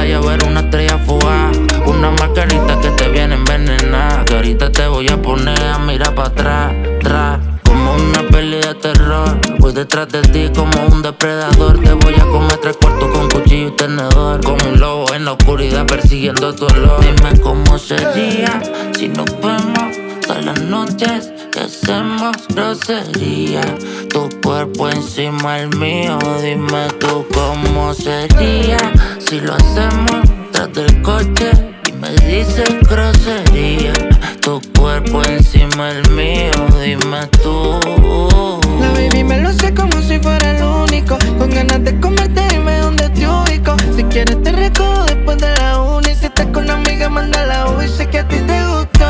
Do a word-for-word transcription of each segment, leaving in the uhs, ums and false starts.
pantalla ver una estrella fugaz. Una margarita que te viene envenenada, que ahorita te voy a poner a mirar para atrás, atrás. Como una peli de terror, voy detrás de ti como un depredador. Te voy a comer tres cuartos con cuchillo y tenedor, como un lobo en la oscuridad persiguiendo tu olor. Dime cómo sería si nos vemos todas las noches que hacemos grosería. Tu cuerpo encima del mío, dime tú cómo sería si lo hacemos tras del coche y me dices grosería. Tu cuerpo encima del mío, dime tú. La baby me lo sé como si fuera el único, con ganas de comerte, dime dónde te ubico. Si quieres te recojo después de la uni. Si estás con una amiga, manda la U y sé que a ti te gustó.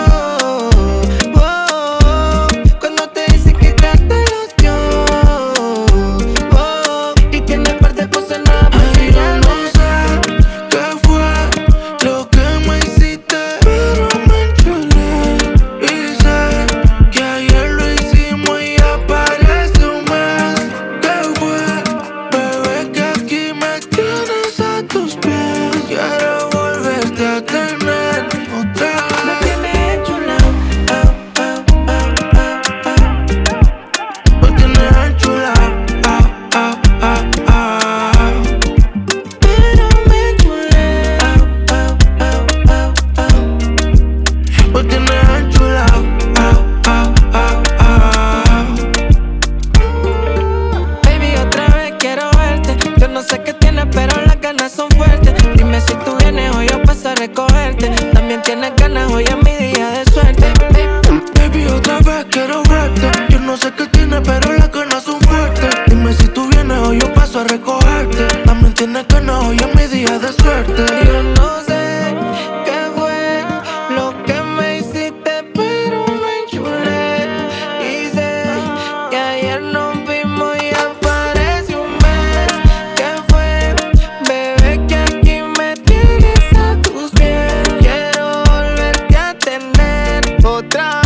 Oh, cuando te dice que ya te lo dio. Oh, y tiene par de cosas nuevas para enseñarme. No sé qué fue lo que me hiciste, pero me enchulé. Y sé que ayer lo hicimos y ya parece un mes. ¿Qué fue, bebé, que aquí me tienes a tus pies? Quiero volverte a tener otra vez. Me tienes enchulado, oh, oh, oh, oh, oh. Me tienes enchulado, ah, ah, ah, ah. Pero me enchulé, oh, oh, oh, oh, oh. Me tienes enchulado, ah, ah, ah, ah. Baby, otra vez quiero verte. Yo no sé qué tienes, pero las ganas son fuertes. Dime si tú vienes o yo paso a recogerte. También tienes ganas, hoy es mi día de suerte. Baby, otra vez quiero verte. Yo no sé qué tienes, pero las ganas son fuertes. Dime si tú vienes o yo paso a recogerte. También tienes ganas, hoy es mi día de suerte. Yo no sé qué fue lo que me hiciste, pero me enchulé. Y sé que ayer nos vimos y aparece un mes. ¿Qué fue, bebé, que aquí me tienes a tus pies? Quiero volverte a tener otra